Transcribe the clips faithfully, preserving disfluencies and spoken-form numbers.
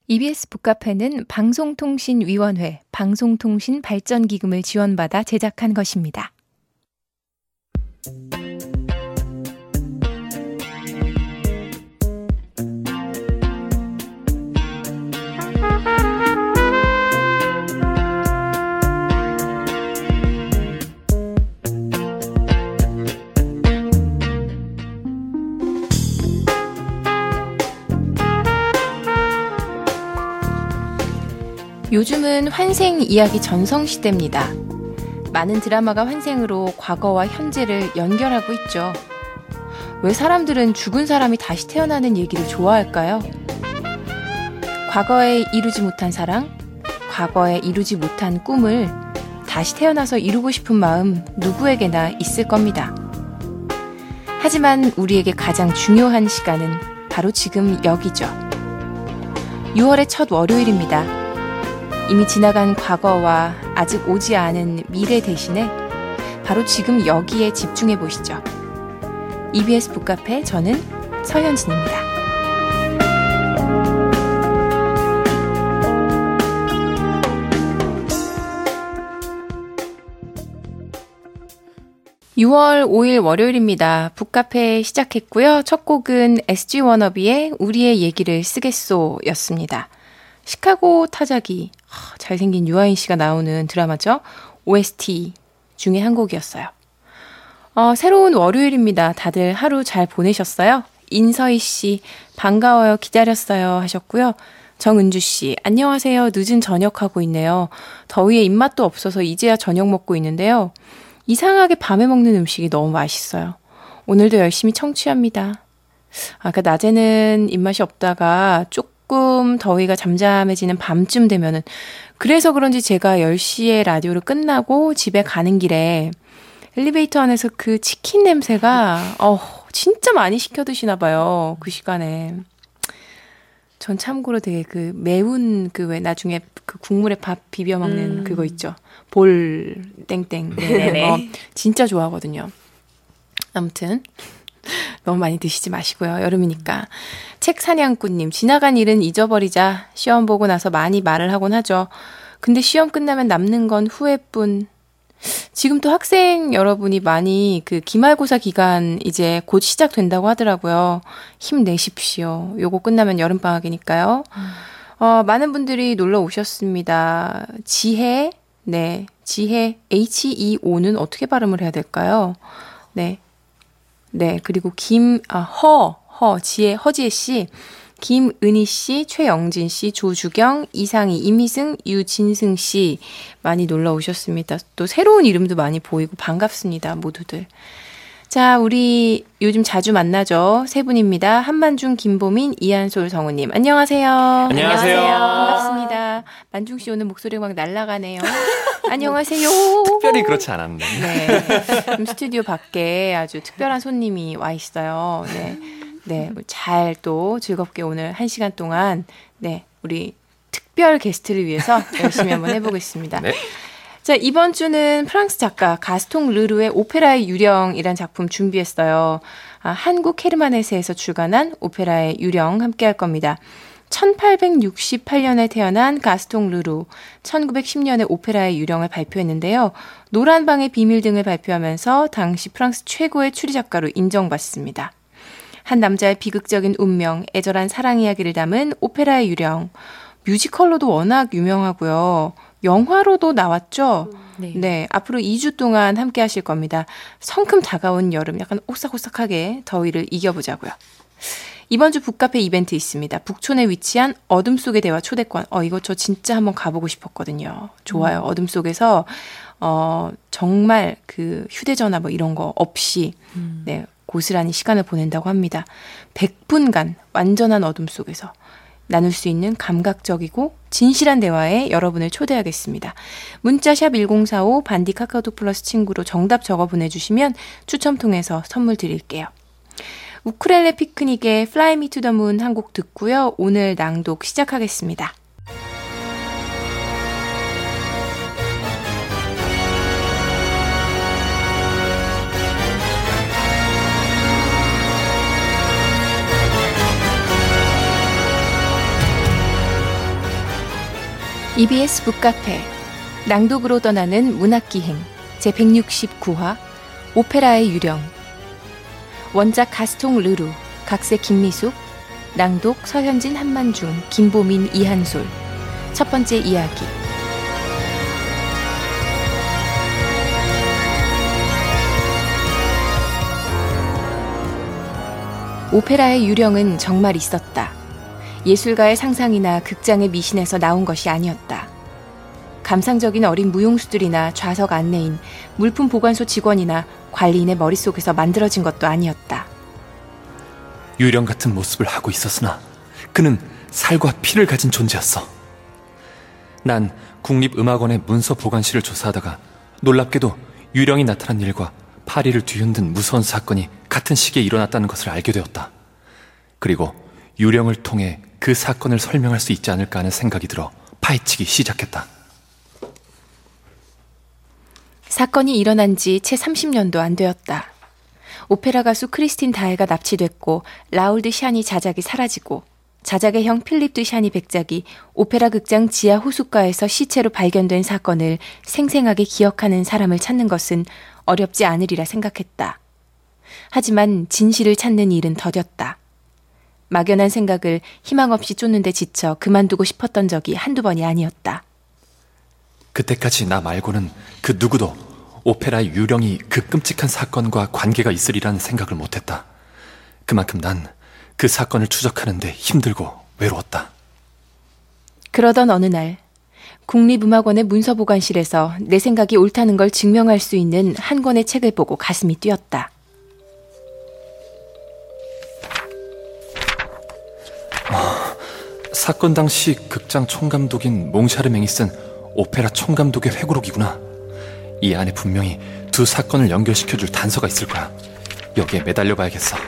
이비에스 북카페는 방송통신위원회 방송통신발전기금을 지원받아 제작한 것입니다. 요즘은 환생 이야기 전성시대입니다. 많은 드라마가 환생으로 과거와 현재를 연결하고 있죠. 왜 사람들은 죽은 사람이 다시 태어나는 얘기를 좋아할까요? 과거에 이루지 못한 사랑, 과거에 이루지 못한 꿈을 다시 태어나서 이루고 싶은 마음 누구에게나 있을 겁니다. 하지만 우리에게 가장 중요한 시간은 바로 지금 여기죠. 유월의 첫 월요일입니다. 이미 지나간 과거와 아직 오지 않은 미래 대신에 바로 지금 여기에 집중해 보시죠. 이비에스 북카페, 저는 서현진입니다. 유월 오일 월요일입니다. 북카페 시작했고요. 첫 곡은 에스지 워너비의 우리의 얘기를 쓰겠소 였습니다. 시카고 타자기, 잘생긴 유아인 씨가 나오는 드라마죠. 오에스티 중에 한 곡이었어요. 어, 새로운 월요일입니다. 다들 하루 잘 보내셨어요? 인서희 씨, 반가워요. 기다렸어요. 하셨고요. 정은주 씨, 안녕하세요. 늦은 저녁하고 있네요. 더위에 입맛도 없어서 이제야 저녁 먹고 있는데요. 이상하게 밤에 먹는 음식이 너무 맛있어요. 오늘도 열심히 청취합니다. 아까 낮에는 입맛이 없다가 쪽 조금 더위가 잠잠해지는 밤쯤 되면은, 그래서 그런지 제가 열 시에 라디오를 끝나고 집에 가는 길에 엘리베이터 안에서 그 치킨 냄새가 어 진짜 많이 시켜 드시나 봐요. 그 시간에. 전 참고로 되게 그 매운 그 왜 나중에 그 국물에 밥 비벼 먹는 음. 그거 있죠. 볼 땡땡. 네. 어, 진짜 좋아하거든요. 아무튼 너무 많이 드시지 마시고요. 여름이니까. 책사냥꾼님, 지나간 일은 잊어버리자. 시험 보고 나서 많이 말을 하곤 하죠. 근데 시험 끝나면 남는 건 후회뿐. 지금 또 학생 여러분이 많이 그 기말고사 기간 이제 곧 시작된다고 하더라고요. 힘내십시오. 요거 끝나면 여름방학이니까요. 음. 어, 많은 분들이 놀러 오셨습니다. 지혜, 네. 지혜, 에이치이오는 어떻게 발음을 해야 될까요? 네. 네, 그리고 김, 아, 허, 허, 지혜, 허지혜 씨, 김은희 씨, 최영진 씨, 조주경, 이상희, 임희승, 유진승 씨 많이 놀러 오셨습니다. 또 새로운 이름도 많이 보이고 반갑습니다, 모두들. 자, 우리 요즘 자주 만나죠. 세 분입니다. 한만중, 김보민, 이한솔, 성우님. 안녕하세요. 안녕하세요. 반갑습니다. 만중 씨 오늘 목소리가 막 날아가네요. 안녕하세요. 특별히 그렇지 않았는데. 네. 스튜디오 밖에 아주 특별한 손님이 와 있어요. 네. 네. 잘 또 즐겁게 오늘 한 시간 동안, 네. 우리 특별 게스트를 위해서 열심히 한번 해보겠습니다. 네. 자, 이번 주는 프랑스 작가 가스통 르루의 오페라의 유령이란 작품 준비했어요. 아, 한국 헤르만헤세에서 출간한 오페라의 유령 함께 할 겁니다. 천팔백육십팔 년에 태어난 가스통 르루, 천구백십 년에 오페라의 유령을 발표했는데요. 노란방의 비밀 등을 발표하면서 당시 프랑스 최고의 추리작가로 인정받습니다. 한 남자의 비극적인 운명, 애절한 사랑 이야기를 담은 오페라의 유령. 뮤지컬로도 워낙 유명하고요. 영화로도 나왔죠? 네. 네. 앞으로 이 주 동안 함께 하실 겁니다. 성큼 다가온 여름, 약간 오싹오싹하게 더위를 이겨보자고요. 이번 주 북카페 이벤트 있습니다. 북촌에 위치한 어둠 속의 대화 초대권. 어, 이거 저 진짜 한번 가보고 싶었거든요. 좋아요. 음. 어둠 속에서, 어, 정말 그 휴대전화 뭐 이런 거 없이, 음. 네, 고스란히 시간을 보낸다고 합니다. 백 분간 완전한 어둠 속에서 나눌 수 있는 감각적이고 진실한 대화에 여러분을 초대하겠습니다. 문자샵 일공사오 반디 카카오톡 플러스 친구로 정답 적어 보내주시면 추첨 통해서 선물 드릴게요. 우쿨렐레 피크닉의 Fly Me to the Moon 한 곡 듣고요. 오늘 낭독 시작하겠습니다. 이비에스 북카페 낭독으로 떠나는 문학기행 제백육십구 화 오페라의 유령. 원작 가스통 르루, 각색 김미숙, 낭독 서현진 한만중, 김보민 이한솔. 첫 번째 이야기. 오페라의 유령은 정말 있었다. 예술가의 상상이나 극장의 미신에서 나온 것이 아니었다. 감상적인 어린 무용수들이나 좌석 안내인, 물품 보관소 직원이나 관리인의 머릿속에서 만들어진 것도 아니었다. 유령 같은 모습을 하고 있었으나 그는 살과 피를 가진 존재였어. 난 국립음악원의 문서 보관실을 조사하다가 놀랍게도 유령이 나타난 일과 파리를 뒤흔든 무서운 사건이 같은 시기에 일어났다는 것을 알게 되었다. 그리고 유령을 통해 그 사건을 설명할 수 있지 않을까 하는 생각이 들어 파헤치기 시작했다. 사건이 일어난 지 채 삼십 년도 안 되었다. 오페라 가수 크리스틴 다해가 납치됐고 라울 드 샨이 자작이 사라지고 자작의 형 필립 드 샨이 백작이 오페라 극장 지하 호숫가에서 시체로 발견된 사건을 생생하게 기억하는 사람을 찾는 것은 어렵지 않으리라 생각했다. 하지만 진실을 찾는 일은 더뎠다. 막연한 생각을 희망 없이 쫓는데 지쳐 그만두고 싶었던 적이 한두 번이 아니었다. 그때까지 나 말고는 그 누구도 오페라의 유령이 그 끔찍한 사건과 관계가 있으리라는 생각을 못했다. 그만큼 난 그 사건을 추적하는데 힘들고 외로웠다. 그러던 어느 날 국립음악원의 문서보관실에서 내 생각이 옳다는 걸 증명할 수 있는 한 권의 책을 보고 가슴이 뛰었다. 사건 당시 극장 총감독인 몽샤르맹이 쓴 오페라 총감독의 회고록이구나. 이 안에 분명히 두 사건을 연결시켜줄 단서가 있을 거야. 여기에 매달려 봐야겠어.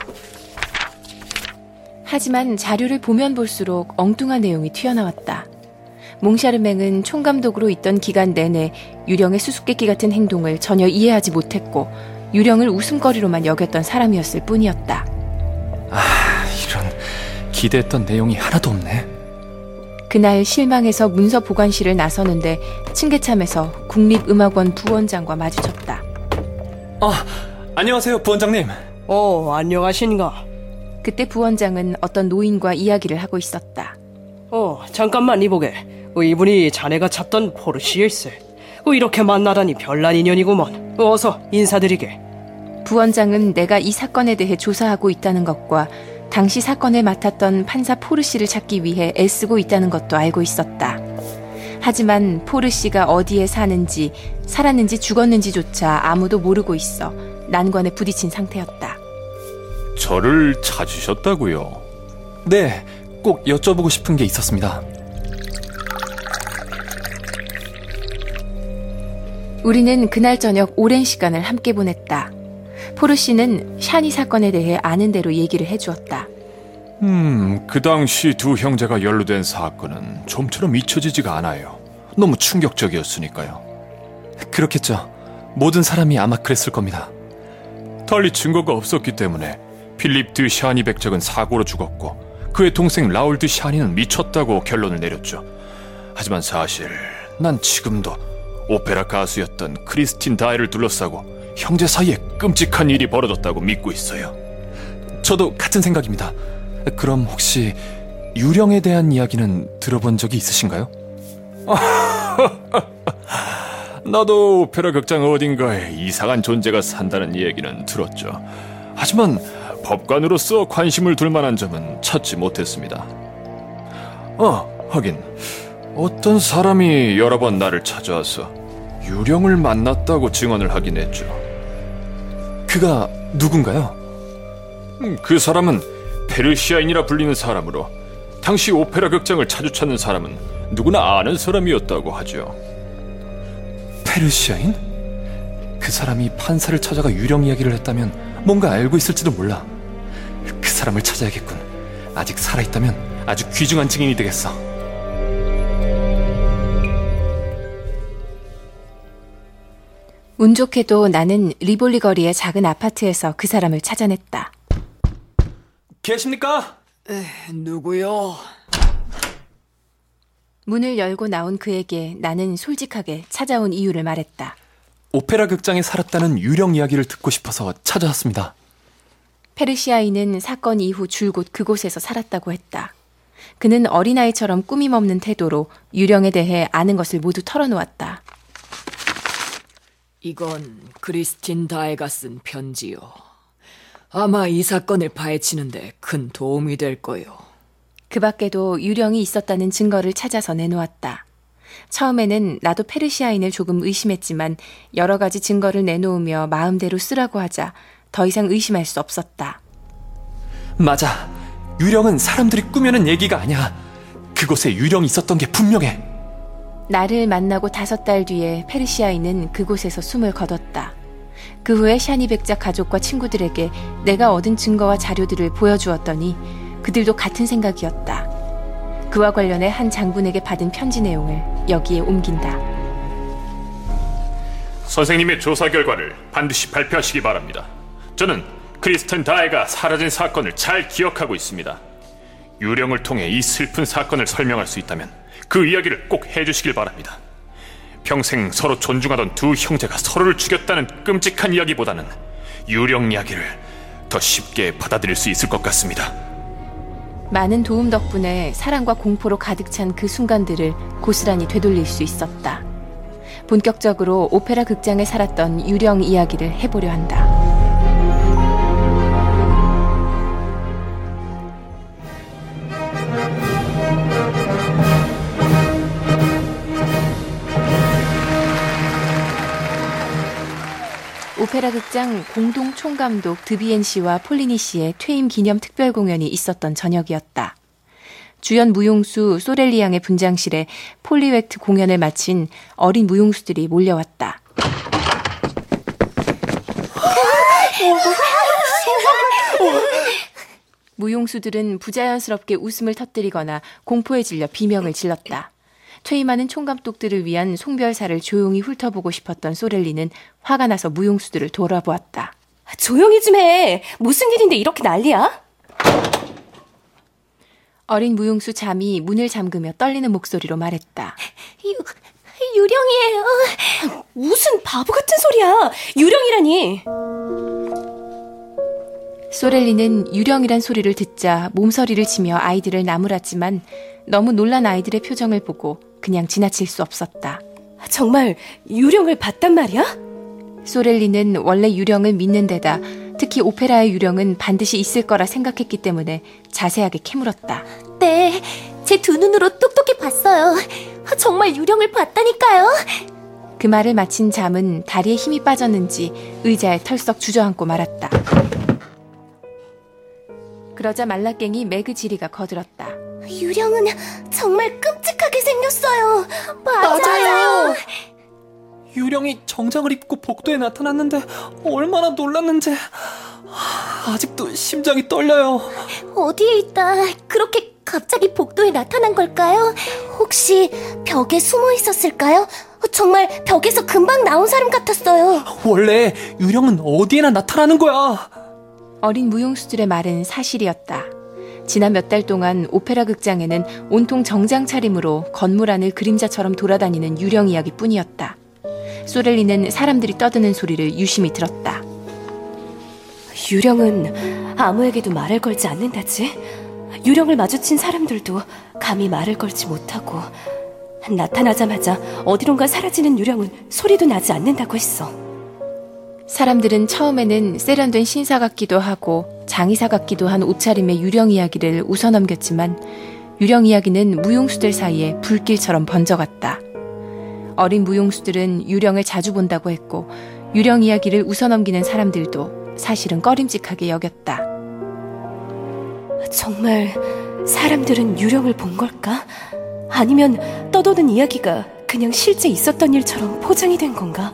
하지만 자료를 보면 볼수록 엉뚱한 내용이 튀어나왔다. 몽샤르맹은 총감독으로 있던 기간 내내 유령의 수수께끼 같은 행동을 전혀 이해하지 못했고 유령을 웃음거리로만 여겼던 사람이었을 뿐이었다. 아, 이런 기대했던 내용이 하나도 없네. 그날 실망해서 문서 보관실을 나서는데 층계참에서 국립음악원 부원장과 마주쳤다. 아, 안녕하세요, 부원장님. 어, 안녕하신가. 그때 부원장은 어떤 노인과 이야기를 하고 있었다. 어, 잠깐만 이보게. 어, 이분이 자네가 찾던 포르시일세. 어, 이렇게 만나다니 별난 인연이구먼. 어서 인사드리게. 부원장은 내가 이 사건에 대해 조사하고 있다는 것과 당시 사건을 맡았던 판사 포르시를 찾기 위해 애쓰고 있다는 것도 알고 있었다. 하지만 포르시가 어디에 사는지, 살았는지 죽었는지조차 아무도 모르고 있어 난관에 부딪힌 상태였다. 저를 찾으셨다고요? 네, 꼭 여쭤보고 싶은 게 있었습니다. 우리는 그날 저녁 오랜 시간을 함께 보냈다. 포르시는 샤니 사건에 대해 아는 대로 얘기를 해주었다. 음, 그 당시 두 형제가 연루된 사건은 좀처럼 잊혀지지가 않아요. 너무 충격적이었으니까요. 그렇겠죠. 모든 사람이 아마 그랬을 겁니다. 달리 증거가 없었기 때문에 필립 드 샤니 백작은 사고로 죽었고 그의 동생 라울 드 샤니는 미쳤다고 결론을 내렸죠. 하지만 사실 난 지금도 오페라 가수였던 크리스틴 다해를 둘러싸고 형제 사이에 끔찍한 일이 벌어졌다고 믿고 있어요. 저도 같은 생각입니다. 그럼 혹시 유령에 대한 이야기는 들어본 적이 있으신가요? 나도 오페라 극장 어딘가에 이상한 존재가 산다는 얘기는 들었죠. 하지만 법관으로서 관심을 둘 만한 점은 찾지 못했습니다. 어, 하긴 어떤 사람이 여러 번 나를 찾아와서 유령을 만났다고 증언을 하긴 했죠. 그가 누군가요? 그 사람은 페르시아인이라 불리는 사람으로 당시 오페라 극장을 자주 찾는 사람은 누구나 아는 사람이었다고 하죠. 페르시아인? 그 사람이 판사를 찾아가 유령 이야기를 했다면 뭔가 알고 있을지도 몰라. 그 사람을 찾아야겠군. 아직 살아있다면 아주 귀중한 증인이 되겠어. 운 좋게도 나는 리볼리 거리의 작은 아파트에서 그 사람을 찾아냈다. 계십니까? 에, 누구요? 문을 열고 나온 그에게 나는 솔직하게 찾아온 이유를 말했다. 오페라 극장에 살았다는 유령 이야기를 듣고 싶어서 찾아왔습니다. 페르시아인은 사건 이후 줄곧 그곳에서 살았다고 했다. 그는 어린아이처럼 꾸밈 없는 태도로 유령에 대해 아는 것을 모두 털어놓았다. 이건 크리스틴 다에가 쓴 편지요. 아마 이 사건을 파헤치는데 큰 도움이 될 거요. 그 밖에도 유령이 있었다는 증거를 찾아서 내놓았다. 처음에는 나도 페르시아인을 조금 의심했지만 여러 가지 증거를 내놓으며 마음대로 쓰라고 하자 더 이상 의심할 수 없었다. 맞아. 유령은 사람들이 꾸며낸 얘기가 아니야. 그곳에 유령이 있었던 게 분명해. 나를 만나고 다섯 달 뒤에 페르시아인은 그곳에서 숨을 거뒀다. 그 후에 샤니 백작 가족과 친구들에게 내가 얻은 증거와 자료들을 보여주었더니 그들도 같은 생각이었다. 그와 관련해 한 장군에게 받은 편지 내용을 여기에 옮긴다. 선생님의 조사 결과를 반드시 발표하시기 바랍니다. 저는 크리스틴 다에가 사라진 사건을 잘 기억하고 있습니다. 유령을 통해 이 슬픈 사건을 설명할 수 있다면 그 이야기를 꼭 해주시길 바랍니다. 평생 서로 존중하던 두 형제가 서로를 죽였다는 끔찍한 이야기보다는 유령 이야기를 더 쉽게 받아들일 수 있을 것 같습니다. 많은 도움 덕분에 사랑과 공포로 가득 찬 그 순간들을 고스란히 되돌릴 수 있었다. 본격적으로 오페라 극장에 살았던 유령 이야기를 해보려 한다. 오페라 극장 공동 총감독 드비엔 씨와 폴리니 씨의 퇴임 기념 특별 공연이 있었던 저녁이었다. 주연 무용수 소렐리 양의 분장실에 폴리웨트 공연을 마친 어린 무용수들이 몰려왔다. 무용수들은 부자연스럽게 웃음을 터뜨리거나 공포에 질려 비명을 질렀다. 퇴임하는 총감독들을 위한 송별사를 조용히 훑어보고 싶었던 소렐리는 화가 나서 무용수들을 돌아보았다. 조용히 좀 해. 무슨 일인데 이렇게 난리야? 어린 무용수 잠이 문을 잠그며 떨리는 목소리로 말했다. 유, 유령이에요. 무슨 바보 같은 소리야. 유령이라니. 소렐리는 유령이란 소리를 듣자 몸서리를 치며 아이들을 나무랐지만 너무 놀란 아이들의 표정을 보고 그냥 지나칠 수 없었다. 정말 유령을 봤단 말이야? 소렐리는 원래 유령을 믿는 데다 특히 오페라의 유령은 반드시 있을 거라 생각했기 때문에 자세하게 캐물었다. 네, 제 두 눈으로 똑똑히 봤어요. 정말 유령을 봤다니까요. 그 말을 마친 잠은 다리에 힘이 빠졌는지 의자에 털썩 주저앉고 말았다. 그러자 말라깽이 매그지리가 거들었다. 유령은 정말 끔찍하게 생겼어요. 맞아요. 맞아요. 유령이 정장을 입고 복도에 나타났는데 얼마나 놀랐는지 아직도 심장이 떨려요. 어디에 있다 그렇게 갑자기 복도에 나타난 걸까요? 혹시 벽에 숨어 있었을까요? 정말 벽에서 금방 나온 사람 같았어요. 원래 유령은 어디에나 나타나는 거야. 어린 무용수들의 말은 사실이었다. 지난 몇 달 동안 오페라 극장에는 온통 정장 차림으로 건물 안을 그림자처럼 돌아다니는 유령 이야기뿐이었다. 소렐리는 사람들이 떠드는 소리를 유심히 들었다. 유령은 아무에게도 말을 걸지 않는다지? 유령을 마주친 사람들도 감히 말을 걸지 못하고 나타나자마자 어디론가 사라지는 유령은 소리도 나지 않는다고 했어. 사람들은 처음에는 세련된 신사 같기도 하고 장의사 같기도 한 옷차림의 유령 이야기를 웃어넘겼지만 유령 이야기는 무용수들 사이에 불길처럼 번져갔다. 어린 무용수들은 유령을 자주 본다고 했고 유령 이야기를 웃어넘기는 사람들도 사실은 꺼림칙하게 여겼다. 정말 사람들은 유령을 본 걸까? 아니면 떠도는 이야기가 그냥 실제 있었던 일처럼 포장이 된 건가?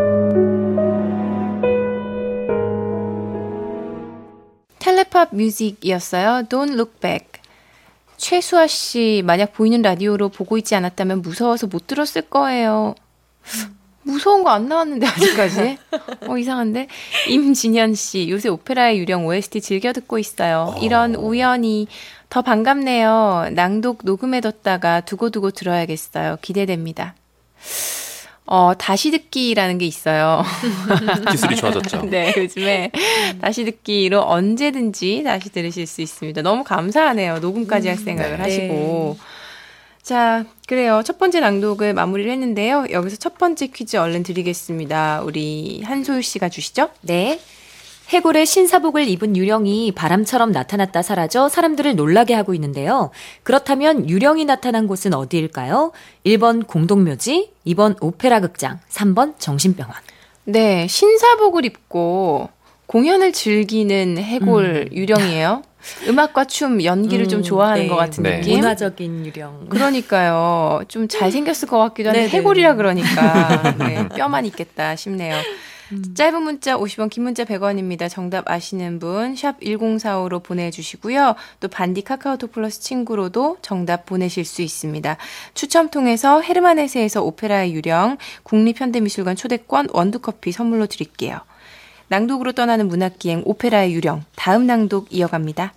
텔레팝 뮤직이었어요. Don't Look Back. 최수아 씨 만약 보이는 라디오로 보고 있지 않았다면 무서워서 못 들었을 거예요. 무서운 거 안 나왔는데 아직까지? 어 이상한데? 임진현 씨, 요새 오페라의 유령 오에스티 즐겨 듣고 있어요. 이런 우연이 더 반갑네요. 낭독 녹음해뒀다가 두고두고 들어야겠어요. 기대됩니다. 어, 다시 듣기라는 게 있어요. 기술이 좋아졌죠. 네, 요즘에 다시 듣기로 언제든지 다시 들으실 수 있습니다. 너무 감사하네요. 녹음까지 할 생각을 네. 하시고. 자, 그래요. 첫 번째 낭독을 마무리를 했는데요. 여기서 첫 번째 퀴즈 얼른 드리겠습니다. 우리 한소유 씨가 주시죠? 네. 해골의 신사복을 입은 유령이 바람처럼 나타났다 사라져 사람들을 놀라게 하고 있는데요. 그렇다면 유령이 나타난 곳은 어디일까요? 일 번 공동묘지, 이 번 오페라 극장, 삼 번 정신병원. 네, 신사복을 입고 공연을 즐기는 해골 음. 유령이에요. 음악과 춤, 연기를 음, 좀 좋아하는 네. 것 같은 네. 느낌. 문화적인 유령. 그러니까요. 좀 잘생겼을 것 같기도 한데 네네. 해골이라 그러니까 네, 뼈만 있겠다 싶네요. 음. 짧은 문자 오십 원, 긴 문자 백 원입니다. 정답 아시는 분 샵 일공사오로 보내주시고요. 또 반디 카카오톡 플러스 친구로도 정답 보내실 수 있습니다. 추첨 통해서 헤르만헤세에서 오페라의 유령, 국립현대미술관 초대권, 원두커피 선물로 드릴게요. 낭독으로 떠나는 문학기행 오페라의 유령, 다음 낭독 이어갑니다.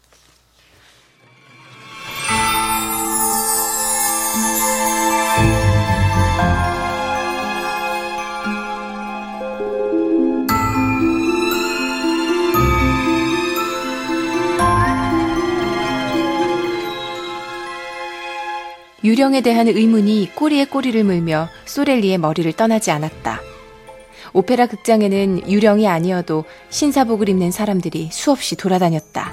유령에 대한 의문이 꼬리에 꼬리를 물며 소렐리의 머리를 떠나지 않았다. 오페라 극장에는 유령이 아니어도 신사복을 입는 사람들이 수없이 돌아다녔다.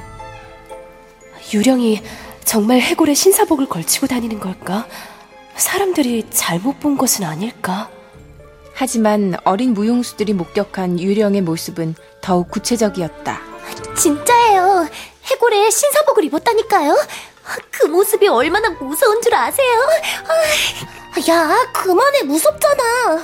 유령이 정말 해골의 신사복을 걸치고 다니는 걸까? 사람들이 잘못 본 것은 아닐까? 하지만 어린 무용수들이 목격한 유령의 모습은 더욱 구체적이었다. 진짜예요. 해골의 신사복을 입었다니까요. 그 모습이 얼마나 무서운 줄 아세요? 야, 그만해. 무섭잖아.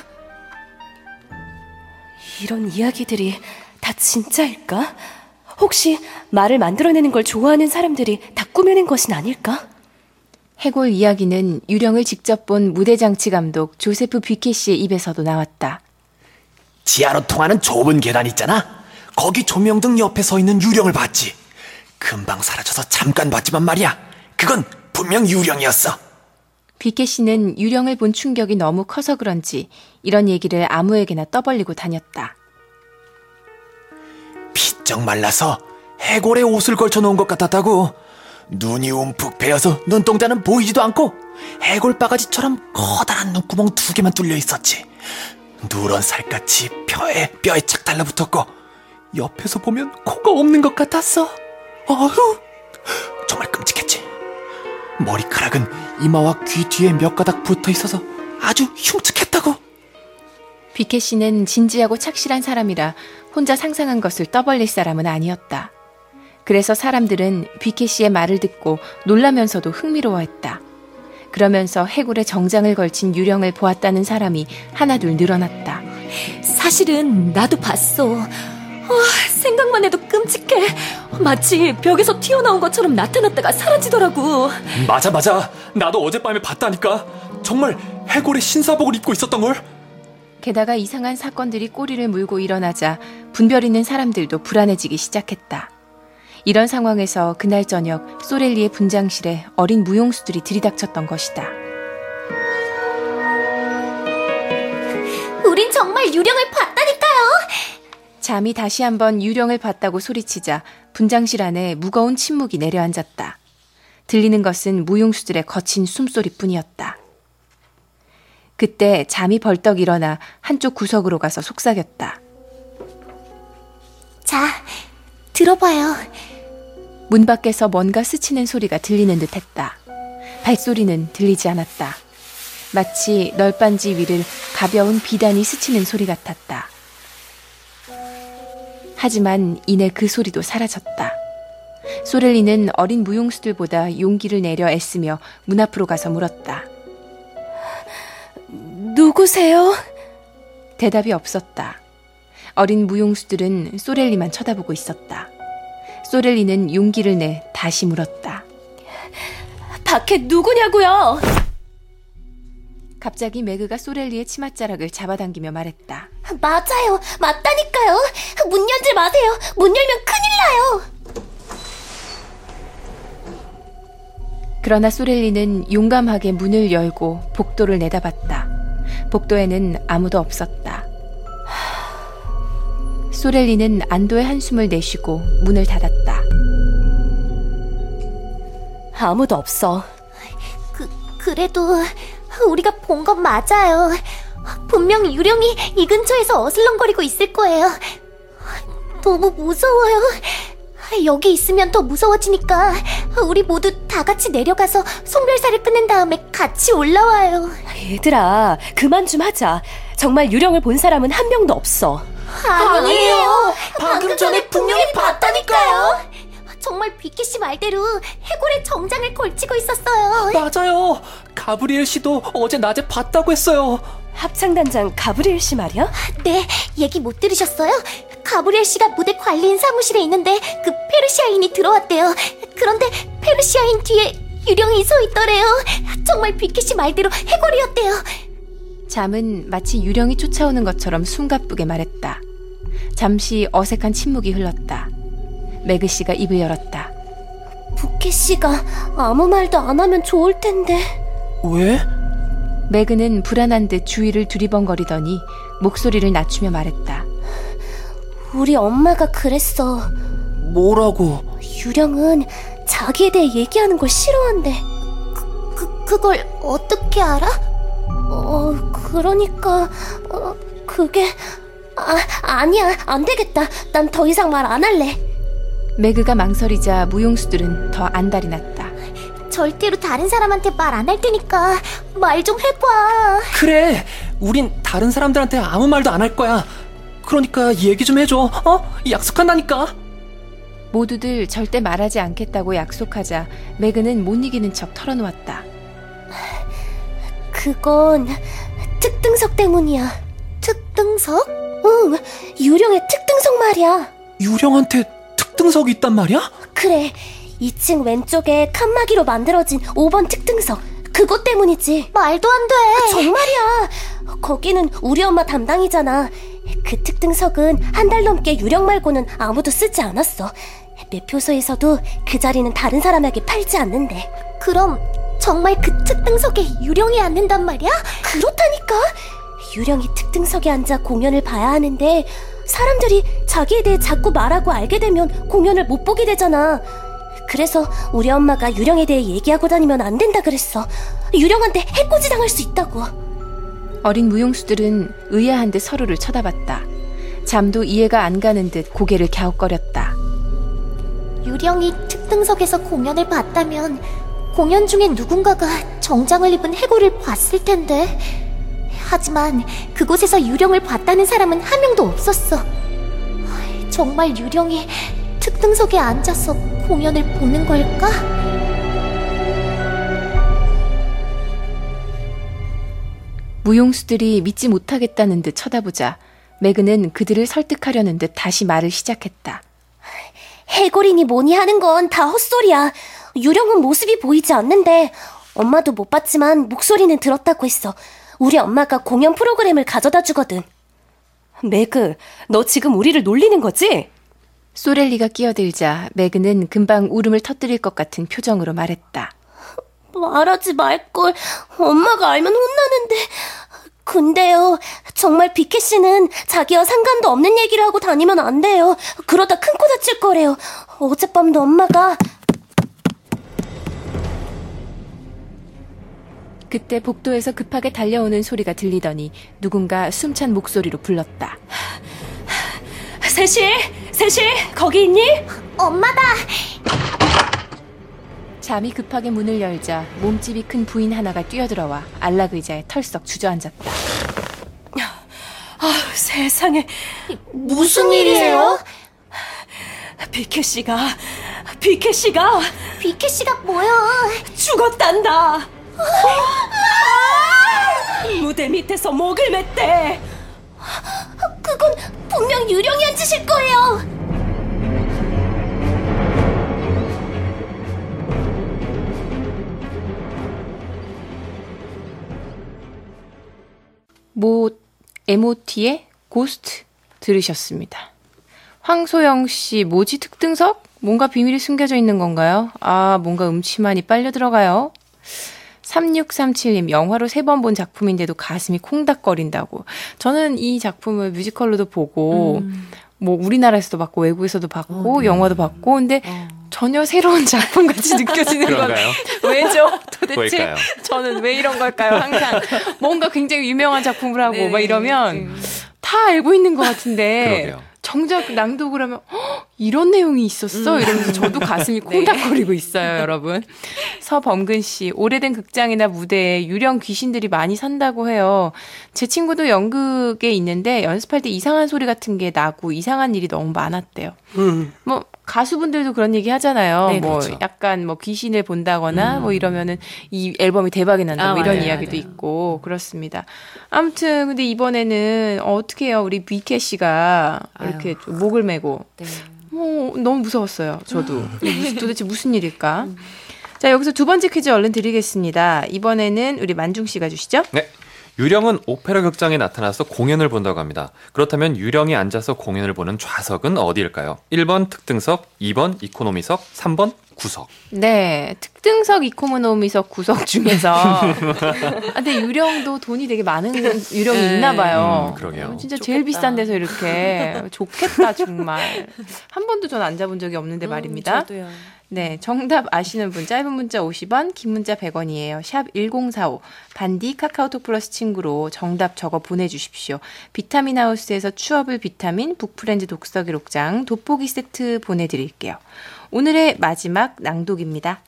이런 이야기들이 다 진짜일까? 혹시 말을 만들어내는 걸 좋아하는 사람들이 다 꾸며낸 것은 아닐까? 해골 이야기는 유령을 직접 본 무대장치 감독 조세프 뷔케 씨의 입에서도 나왔다. 지하로 통하는 좁은 계단 있잖아. 거기 조명등 옆에 서 있는 유령을 봤지. 금방 사라져서 잠깐 봤지만 말이야. 그건 분명 유령이었어. 뷔케 씨는 유령을 본 충격이 너무 커서 그런지 이런 얘기를 아무에게나 떠벌리고 다녔다. 피쩍 말라서 해골의 옷을 걸쳐놓은 것 같았다고. 눈이 움푹 베어서 눈동자는 보이지도 않고 해골 바가지처럼 커다란 눈구멍 두 개만 뚫려 있었지. 누런 살갗이 뼈에 뼈에 착 달라붙었고 옆에서 보면 코가 없는 것 같았어. 어휴, 정말 끔찍했지. 머리카락은 이마와 귀 뒤에 몇 가닥 붙어 있어서 아주 흉측했다고. 뷔케 씨는 진지하고 착실한 사람이라 혼자 상상한 것을 떠벌릴 사람은 아니었다. 그래서 사람들은 뷔케 씨의 말을 듣고 놀라면서도 흥미로워했다. 그러면서 해골의 정장을 걸친 유령을 보았다는 사람이 하나둘 늘어났다. 사실은 나도 봤어. 아, 생각만 해도 끔찍해. 마치 벽에서 튀어나온 것처럼 나타났다가 사라지더라고. 맞아 맞아. 나도 어젯밤에 봤다니까. 정말 해골의 신사복을 입고 있었던걸. 게다가 이상한 사건들이 꼬리를 물고 일어나자 분별 있는 사람들도 불안해지기 시작했다. 이런 상황에서 그날 저녁 소렐리의 분장실에 어린 무용수들이 들이닥쳤던 것이다. 우린 정말 유령을 봤다니까요. 잠이 다시 한번 유령을 봤다고 소리치자 분장실 안에 무거운 침묵이 내려앉았다. 들리는 것은 무용수들의 거친 숨소리뿐이었다. 그때 잠이 벌떡 일어나 한쪽 구석으로 가서 속삭였다. 자, 들어봐요. 문 밖에서 뭔가 스치는 소리가 들리는 듯했다. 발소리는 들리지 않았다. 마치 널빤지 위를 가벼운 비단이 스치는 소리 같았다. 하지만 이내 그 소리도 사라졌다. 소렐리는 어린 무용수들보다 용기를 내려 애쓰며 문 앞으로 가서 물었다. 누구세요? 대답이 없었다. 어린 무용수들은 소렐리만 쳐다보고 있었다. 소렐리는 용기를 내 다시 물었다. 밖에 누구냐고요? 갑자기 매그가 소렐리의 치맛자락을 잡아당기며 말했다. 맞아요. 맞다니까요. 문 열지 마세요. 문 열면 큰일 나요. 그러나 소렐리는 용감하게 문을 열고 복도를 내다봤다. 복도에는 아무도 없었다. 소렐리는 안도의 한숨을 내쉬고 문을 닫았다. 아무도 없어. 그, 그래도 우리가 본 건 맞아요. 분명 유령이 이 근처에서 어슬렁거리고 있을 거예요. 너무 무서워요. 여기 있으면 더 무서워지니까 우리 모두 다 같이 내려가서 송별사를 끝낸 다음에 같이 올라와요. 얘들아, 그만 좀 하자. 정말 유령을 본 사람은 한 명도 없어. 아니에요. 방금 전에 분명히 봤다니까요. 정말 비키 씨 말대로 해골의 정장을 걸치고 있었어요. 맞아요. 가브리엘 씨도 어제 낮에 봤다고 했어요. 합창단장 가브리엘 씨 말이야? 네, 얘기 못 들으셨어요? 가브리엘 씨가 무대 관리인 사무실에 있는데 그 페르시아인이 들어왔대요. 그런데 페르시아인 뒤에 유령이 서 있더래요. 정말 비키 씨 말대로 해골이었대요. 잠은 마치 유령이 쫓아오는 것처럼 숨가쁘게 말했다. 잠시 어색한 침묵이 흘렀다. 매그 씨가 입을 열었다. 부케 씨가 아무 말도 안 하면 좋을 텐데. 왜? 매그는 불안한 듯 주위를 두리번거리더니 목소리를 낮추며 말했다. 우리 엄마가 그랬어. 뭐라고? 유령은 자기에 대해 얘기하는 걸 싫어한대. 그, 그, 그걸 어떻게 알아? 어, 그러니까 어, 그게... 아, 아니야, 안 되겠다. 난 더 이상 말 안 할래. 매그가 망설이자 무용수들은 더 안달이 났다. 절대로 다른 사람한테 말 안 할 테니까 말 좀 해봐. 그래, 우린 다른 사람들한테 아무 말도 안 할 거야. 그러니까 얘기 좀 해줘. 어? 약속한다니까. 모두들 절대 말하지 않겠다고 약속하자 매그는 못 이기는 척 털어놓았다. 그건 특등석 때문이야. 특등석? 응, 유령의 특등석 말이야. 유령한테 특등석이 있단 말이야? 그래, 이 층 왼쪽에 칸막이로 만들어진 오 번 특등석. 그것 때문이지. 말도 안 돼. 정말이야. 거기는 우리 엄마 담당이잖아. 그 특등석은 한 달 넘게 유령 말고는 아무도 쓰지 않았어. 매표소에서도 그 자리는 다른 사람에게 팔지 않는데. 그럼 정말 그 특등석에 유령이 앉는단 말이야? 그렇다니까. 유령이 특등석에 앉아 공연을 봐야 하는데 사람들이 자기에 대해 자꾸 말하고 알게 되면 공연을 못 보게 되잖아. 그래서 우리 엄마가 유령에 대해 얘기하고 다니면 안 된다 그랬어. 유령한테 해코지 당할 수 있다고. 어린 무용수들은 의아한 듯 서로를 쳐다봤다. 잠도 이해가 안 가는 듯 고개를 갸웃거렸다. 유령이 특등석에서 공연을 봤다면 공연 중에 누군가가 정장을 입은 해골을 봤을 텐데. 하지만 그곳에서 유령을 봤다는 사람은 한 명도 없었어. 정말 유령이 특등석에 앉아서 공연을 보는 걸까? 무용수들이 믿지 못하겠다는 듯 쳐다보자 매그는 그들을 설득하려는 듯 다시 말을 시작했다. 해골이니 뭐니 하는 건 다 헛소리야. 유령은 모습이 보이지 않는데 엄마도 못 봤지만 목소리는 들었다고 했어. 우리 엄마가 공연 프로그램을 가져다 주거든. 매그, 너 지금 우리를 놀리는 거지? 소렐리가 끼어들자 매그는 금방 울음을 터뜨릴 것 같은 표정으로 말했다. 말하지 말걸. 엄마가 알면 혼나는데. 근데요, 정말 비키 씨는 자기와 상관도 없는 얘기를 하고 다니면 안 돼요. 그러다 큰 코 다칠 거래요. 어젯밤도 엄마가... 그때 복도에서 급하게 달려오는 소리가 들리더니 누군가 숨찬 목소리로 불렀다. 세실! 세실! 거기 있니? 엄마다! 잠이 급하게 문을 열자 몸집이 큰 부인 하나가 뛰어들어와 안락 의자에 털썩 주저앉았다. 아, 세상에. 무슨 일이에요? 비키 씨가, 비키 씨가 비키 씨가 뭐야? 죽었단다. 무대 밑에서 목을 맸대. 그건 분명 유령이 한 짓일 거예요. 모 엠오티의 고스트 들으셨습니다. 황소영 씨, 뭐지 특등석? 뭔가 비밀이 숨겨져 있는 건가요? 아, 뭔가 음침하니 빨려 들어가요. 삼육삼칠님, 영화로 세 번 본 작품인데도 가슴이 콩닥거린다고. 저는 이 작품을 뮤지컬로도 보고 음. 뭐 우리나라에서도 봤고 외국에서도 봤고 어, 네. 영화도 봤고 근데 어. 전혀 새로운 작품같이 느껴지는 건 왜죠? 도대체 뭘까요? 저는 왜 이런 걸까요? 항상 뭔가 굉장히 유명한 작품을 하고 네네. 막 이러면 음. 다 알고 있는 것 같은데 그러게요. 정작 낭독을 하면 이런 내용이 있었어? 음. 이러면서 저도 가슴이 콩닥거리고 네. 있어요, 여러분. 서범근 씨, 오래된 극장이나 무대에 유령 귀신들이 많이 산다고 해요. 제 친구도 연극에 있는데 연습할 때 이상한 소리 같은 게 나고 이상한 일이 너무 많았대요. 음. 뭐 가수분들도 그런 얘기 하잖아요. 네, 뭐 그렇죠. 약간 뭐 귀신을 본다거나 음. 뭐 이러면은 이 앨범이 대박이 난다. 아, 뭐 이런 맞아요, 이야기도 맞아요. 있고 그렇습니다. 아무튼 근데 이번에는 어떻게 해요? 우리 비케 씨가 이렇게 좀 목을 메고 네. 뭐 너무 무서웠어요. 저도 도대체 무슨 일일까? 음. 자, 여기서 두 번째 퀴즈 얼른 드리겠습니다. 이번에는 우리 만중 씨가 주시죠. 네. 유령은 오페라 극장에 나타나서 공연을 본다고 합니다. 그렇다면 유령이 앉아서 공연을 보는 좌석은 어디일까요? 일 번 특등석, 이 번 이코노미석, 삼 번 구석. 네, 특등석, 이코노미석, 구석 중에서 아, 근데 유령도 돈이 되게 많은 유령이 네. 있나 봐요. 음, 그러게요. 진짜 좋겠다. 제일 비싼 데서 이렇게 좋겠다 정말. 한 번도 전 앉아본 적이 없는데 말입니다. 음, 저도요. 네, 정답 아시는 분 짧은 문자 오십 원, 긴 문자 백 원이에요. 샵 일공사오 반디 카카오톡 플러스 친구로 정답 적어 보내주십시오. 비타민 하우스에서 추어블 비타민, 북프렌즈 독서 기록장, 돋보기 세트 보내드릴게요. 오늘의 마지막 낭독입니다.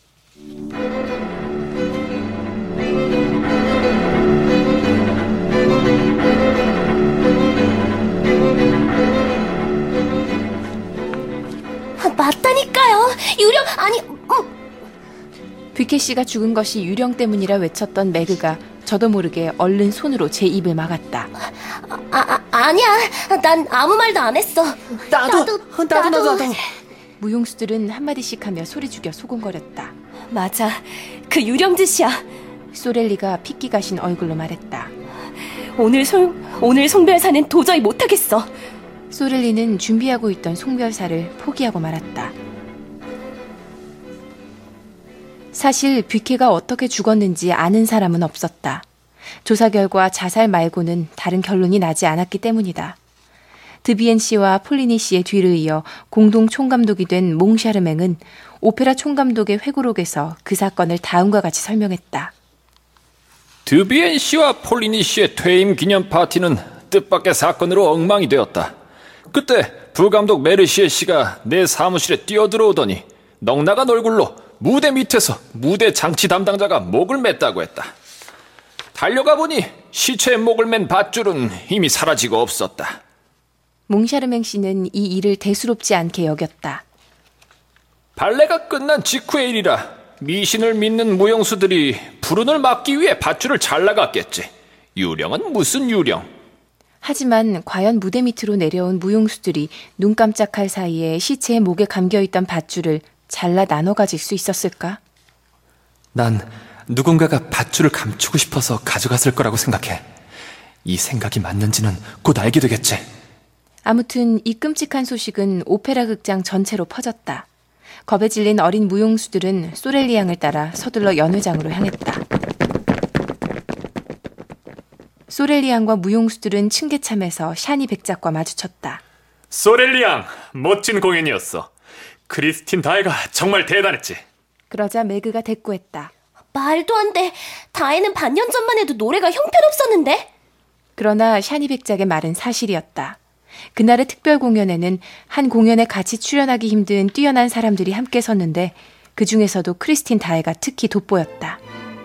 맞다니까요. 유령 아니 음. 뷰케 씨가 죽은 것이 유령 때문이라 외쳤던 매그가 저도 모르게 얼른 손으로 제 입을 막았다. 아, 아 아니야. 난 아무 말도 안 했어. 나도 나도 나도 나도. 나도. 무용수들은 한마디씩 하며 소리 죽여 소곤거렸다. 맞아. 그 유령 짓이야. 소렐리가 핏기 가신 얼굴로 말했다. 오늘 송 오늘 송별사는 도저히 못하겠어. 소렐리는 준비하고 있던 송별사를 포기하고 말았다. 사실 뷰케가 어떻게 죽었는지 아는 사람은 없었다. 조사 결과 자살 말고는 다른 결론이 나지 않았기 때문이다. 드비엔 씨와 폴리니 씨의 뒤를 이어 공동 총감독이 된 몽샤르맹은 오페라 총감독의 회고록에서 그 사건을 다음과 같이 설명했다. 드비엔 씨와 폴리니 씨의 퇴임 기념 파티는 뜻밖의 사건으로 엉망이 되었다. 그때 부감독 메르시에 씨가 내 사무실에 뛰어들어오더니 넉나간 얼굴로 무대 밑에서 무대 장치 담당자가 목을 맸다고 했다. 달려가 보니 시체의 목을 맨 밧줄은 이미 사라지고 없었다. 몽샤르맹 씨는 이 일을 대수롭지 않게 여겼다. 발레가 끝난 직후의 일이라 미신을 믿는 무용수들이 불운을 막기 위해 밧줄을 잘라갔겠지. 유령은 무슨 유령? 하지만 과연 무대 밑으로 내려온 무용수들이 눈 깜짝할 사이에 시체의 목에 감겨있던 밧줄을 잘라 나눠 가질 수 있었을까? 난 누군가가 밧줄을 감추고 싶어서 가져갔을 거라고 생각해. 이 생각이 맞는지는 곧 알게 되겠지. 아무튼 이 끔찍한 소식은 오페라 극장 전체로 퍼졌다. 겁에 질린 어린 무용수들은 소렐리 양을 따라 서둘러 연회장으로 향했다. 소렐리 양과 무용수들은 층계참에서 샤니 백작과 마주쳤다. 소렐리 양, 멋진 공연이었어. 크리스틴 다에가 정말 대단했지. 그러자 매그가 대꾸했다. 말도 안 돼. 다에는 반년 전만 해도 노래가 형편없었는데? 그러나 샤니 백작의 말은 사실이었다. 그날의 특별 공연에는 한 공연에 같이 출연하기 힘든 뛰어난 사람들이 함께 섰는데 그 중에서도 크리스틴 다에가 특히 돋보였다.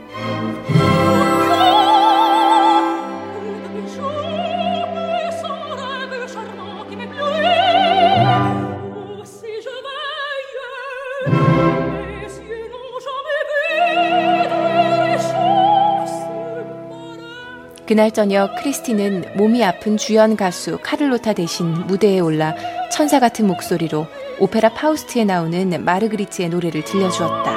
그날 저녁 크리스틴은 몸이 아픈 주연 가수 카를로타 대신 무대에 올라 천사 같은 목소리로 오페라 파우스트에 나오는 마르그리트의 노래를 들려주었다.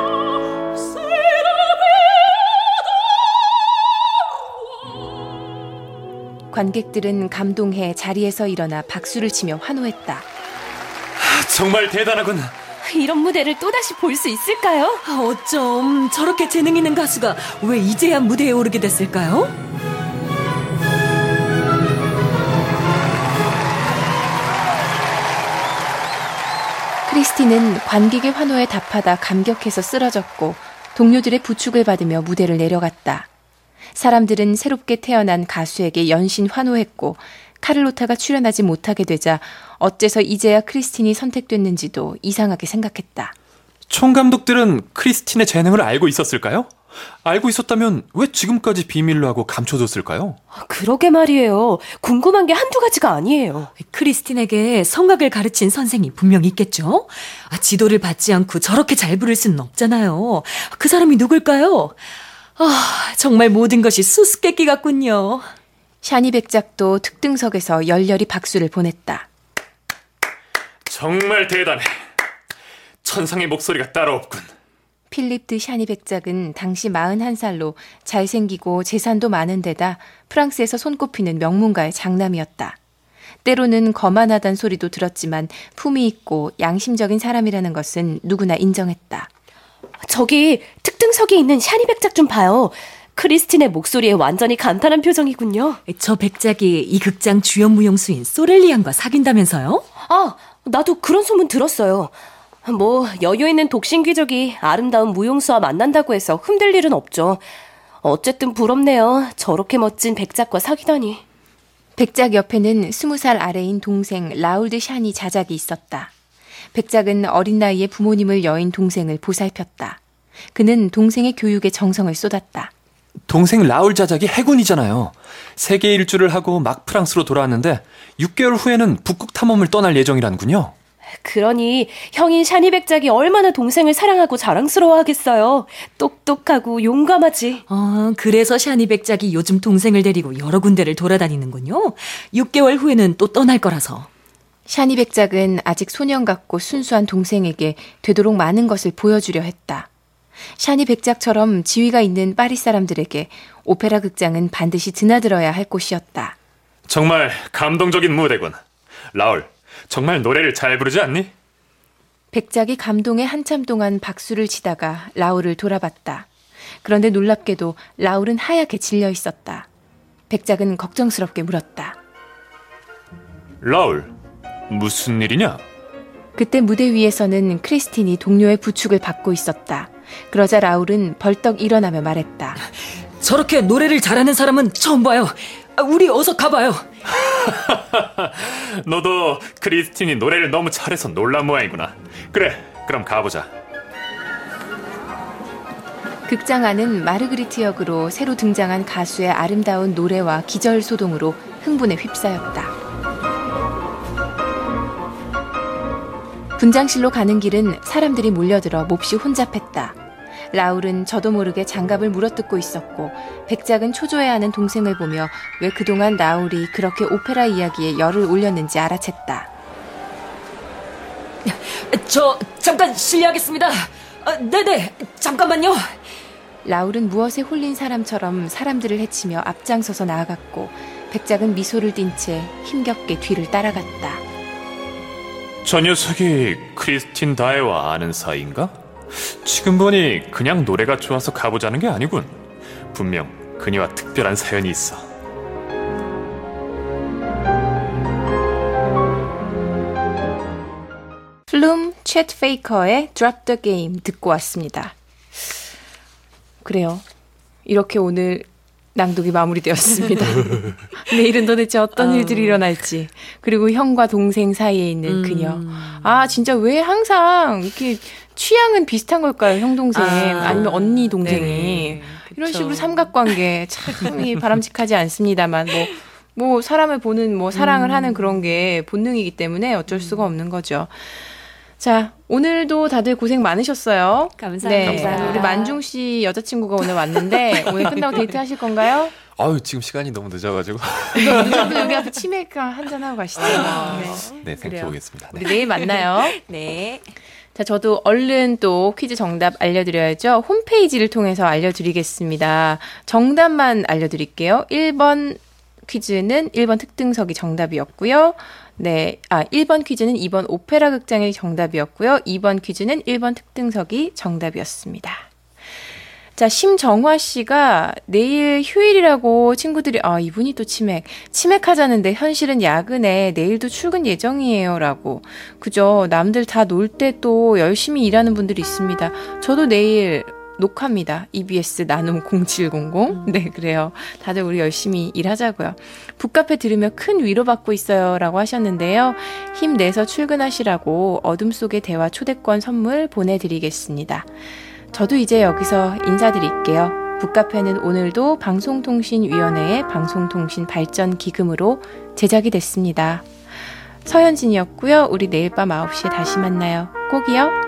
관객들은 감동해 자리에서 일어나 박수를 치며 환호했다. 정말 대단하군. 이런 무대를 또다시 볼 수 있을까요? 아, 어쩜 저렇게 재능 있는 가수가 왜 이제야 무대에 오르게 됐을까요? 크리스티는 관객의 환호에 답하다 감격해서 쓰러졌고 동료들의 부축을 받으며 무대를 내려갔다. 사람들은 새롭게 태어난 가수에게 연신 환호했고 카를로타가 출연하지 못하게 되자 어째서 이제야 크리스틴이 선택됐는지도 이상하게 생각했다. 총감독들은 크리스틴의 재능을 알고 있었을까요? 알고 있었다면 왜 지금까지 비밀로 하고 감춰뒀을까요? 그러게 말이에요. 궁금한 게 한두 가지가 아니에요. 크리스틴에게 성악을 가르친 선생이 분명히 있겠죠? 아, 지도를 받지 않고 저렇게 잘 부를 수는 없잖아요. 그 사람이 누굴까요? 아, 정말 모든 것이 수수께끼 같군요. 샤니 백작도 특등석에서 열렬히 박수를 보냈다. 정말 대단해. 천상의 목소리가 따로 없군. 필립 드 샤니 백작은 당시 마흔한 살로 잘생기고 재산도 많은 데다 프랑스에서 손꼽히는 명문가의 장남이었다. 때로는 거만하단 소리도 들었지만 품위 있고 양심적인 사람이라는 것은 누구나 인정했다. 저기 특등석에 있는 샤니 백작 좀 봐요. 크리스틴의 목소리에 완전히 감탄한 표정이군요. 저 백작이 이 극장 주연 무용수인 소렐리안과 사귄다면서요? 아, 나도 그런 소문 들었어요. 뭐 여유 있는 독신 귀족이 아름다운 무용수와 만난다고 해서 흔들 일은 없죠. 어쨌든 부럽네요. 저렇게 멋진 백작과 사귀다니. 백작 옆에는 스무 살 아래인 동생 라울 드 샤니 자작이 있었다. 백작은 어린 나이에 부모님을 여인 동생을 보살폈다. 그는 동생의 교육에 정성을 쏟았다. 동생 라울 자작이 해군이잖아요. 세계 일주를 하고 막 프랑스로 돌아왔는데 육 개월 후에는 북극 탐험을 떠날 예정이라는군요. 그러니 형인 샤니 백작이 얼마나 동생을 사랑하고 자랑스러워하겠어요. 똑똑하고 용감하지. 아, 그래서 샤니 백작이 요즘 동생을 데리고 여러 군데를 돌아다니는군요. 육 개월 후에는 또 떠날 거라서. 샤니 백작은 아직 소년 같고 순수한 동생에게 되도록 많은 것을 보여주려 했다. 샤니 백작처럼 지위가 있는 파리 사람들에게 오페라 극장은 반드시 드나들어야 할 곳이었다. 정말 감동적인 무대군. 라울, 정말 노래를 잘 부르지 않니? 백작이 감동에 한참 동안 박수를 치다가 라울을 돌아봤다. 그런데 놀랍게도 라울은 하얗게 질려 있었다. 백작은 걱정스럽게 물었다. 라울, 무슨 일이냐? 그때 무대 위에서는 크리스틴이 동료의 부축을 받고 있었다. 그러자 라울은 벌떡 일어나며 말했다. 저렇게 노래를 잘하는 사람은 처음 봐요. 우리 어서 가봐요. 너도 크리스틴이 노래를 너무 잘해서 놀란 모양이구나. 그래, 그럼 가보자. 극장 안은 마르그리트 역으로 새로 등장한 가수의 아름다운 노래와 기절소동으로 흥분에 휩싸였다. 분장실로 가는 길은 사람들이 몰려들어 몹시 혼잡했다. 라울은 저도 모르게 장갑을 물어뜯고 있었고 백작은 초조해하는 동생을 보며 왜 그동안 라울이 그렇게 오페라 이야기에 열을 올렸는지 알아챘다. 저 잠깐 실례하겠습니다. 아, 네네, 잠깐만요. 라울은 무엇에 홀린 사람처럼 사람들을 해치며 앞장서서 나아갔고 백작은 미소를 띤 채 힘겹게 뒤를 따라갔다. 저 녀석이 크리스틴 다에와 아는 사이인가? 지금 보니 그냥 노래가 좋아서 가보자는 게 아니군. 분명 그녀와 특별한 사연이 있어. 플룸, 챗 페이커의 Drop the Game 듣고 왔습니다. 그래요. 이렇게 오늘 낭독이 마무리되었습니다. 내일은 도대체 어떤 어. 일들이 일어날지. 그리고 형과 동생 사이에 있는 음. 그녀. 아, 진짜 왜 항상 이렇게 취향은 비슷한 걸까요? 형, 동생. 아. 아니면 언니, 동생이. 네. 이런 그쵸. 식으로 삼각관계. 참 바람직하지 않습니다만, 뭐, 뭐, 사람을 보는, 뭐, 사랑을 음. 하는 그런 게 본능이기 때문에 어쩔 수가 없는 거죠. 자, 오늘도 다들 고생 많으셨어요. 감사합니다. 네, 감사합니다. 우리 만중 씨 여자친구가 오늘 왔는데 오늘 끝나고 데이트 하실 건가요? 아유, 지금 시간이 너무 늦어가지고. 이거 늦어도 여기 앞에 치맥 한잔 하고 가시죠. 네, 네, 생각해보겠습니다. 우리 내일 만나요. 네. 자, 저도 얼른 또 퀴즈 정답 알려드려야죠. 홈페이지를 통해서 알려드리겠습니다. 정답만 알려드릴게요. 일 번 퀴즈는 일 번 특등석이 정답이었고요. 네, 아, 일 번 퀴즈는 이 번 오페라 극장이 정답이었고요. 이 번 퀴즈는 일 번 특등석이 정답이었습니다. 자, 심정화 씨가 내일 휴일이라고 친구들이, 아, 이분이 또 치맥. 치맥하자는데 현실은 야근에 내일도 출근 예정이에요. 라고. 그죠? 남들 다 놀 때 또 열심히 일하는 분들이 있습니다. 저도 내일 녹화입니다. 이비에스 나눔 공칠공공. 네, 그래요. 다들 우리 열심히 일하자고요. 북카페 들으며 큰 위로받고 있어요. 라고 하셨는데요. 힘내서 출근하시라고 어둠 속의 대화 초대권 선물 보내드리겠습니다. 저도 이제 여기서 인사드릴게요. 북카페는 오늘도 방송통신위원회의 방송통신 발전 기금으로 제작이 됐습니다. 서현진이었고요. 우리 내일 밤 아홉 시에 다시 만나요. 꼭이요.